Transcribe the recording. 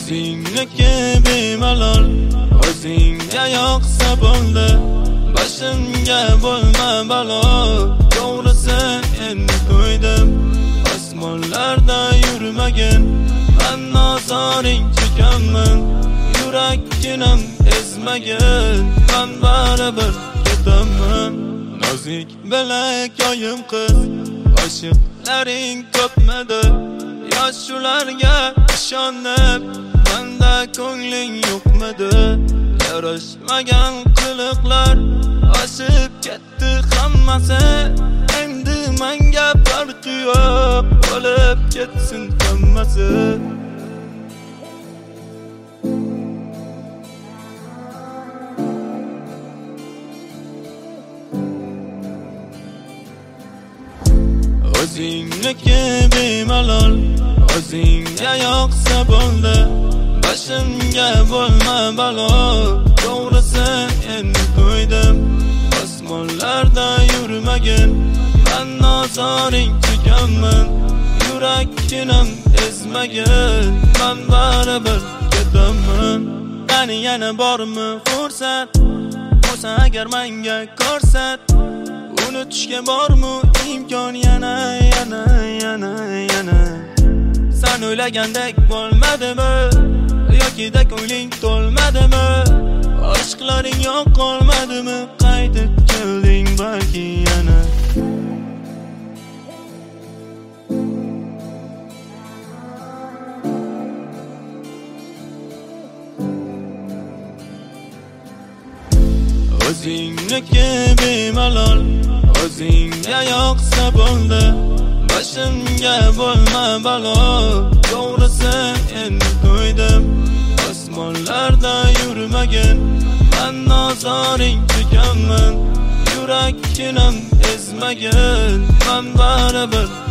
O'zingniki bemalol, o'zingga yoqsa bo'ldi. Boshimga bo'lma balo, to'g'risi endi to'ydim. Osmonlarda yurmagin, men nozoring chekanman. Yurakkinam ezmagin, men baribir ketaman. Nozik bilakayim qiz, oshiqlaring ko'pmidi? Yosh shularga ishonib, menda ko'ngling yo'qmidi? Yarashmagan qiliqlar oshib ketdi hammasi. Endi menga farqi yo'q, o'lib ketsin hammasi. O'zingniki bemalol, o'zingga yoqsa bo'ldi. Boshimga bo'lma balo, to'g'risi endi to'ydim. Osmonlarda yurmagin, men nozoring chekanman. Yurakkinam ezmagin, men baribir ketaman. Qani yana bormi fursat, bo'lsa agar menga ko'rsat. Unutishga bormi imkon yana. Sen o'ylagandek bo'lmadimi? Yoki da ko'ngling to'lmadimi? Aşkların yok olmadı mı? Qaytib kelding balki yana. O'zingniki bemalol, o'zingga yoqsa bo'ldi. Boshimga bo'lma balo, to'g'risi endi to'ydim. Osmonlarda yurmagin, men nozoring chekanman. Yurakkinam ezmagin, men baribir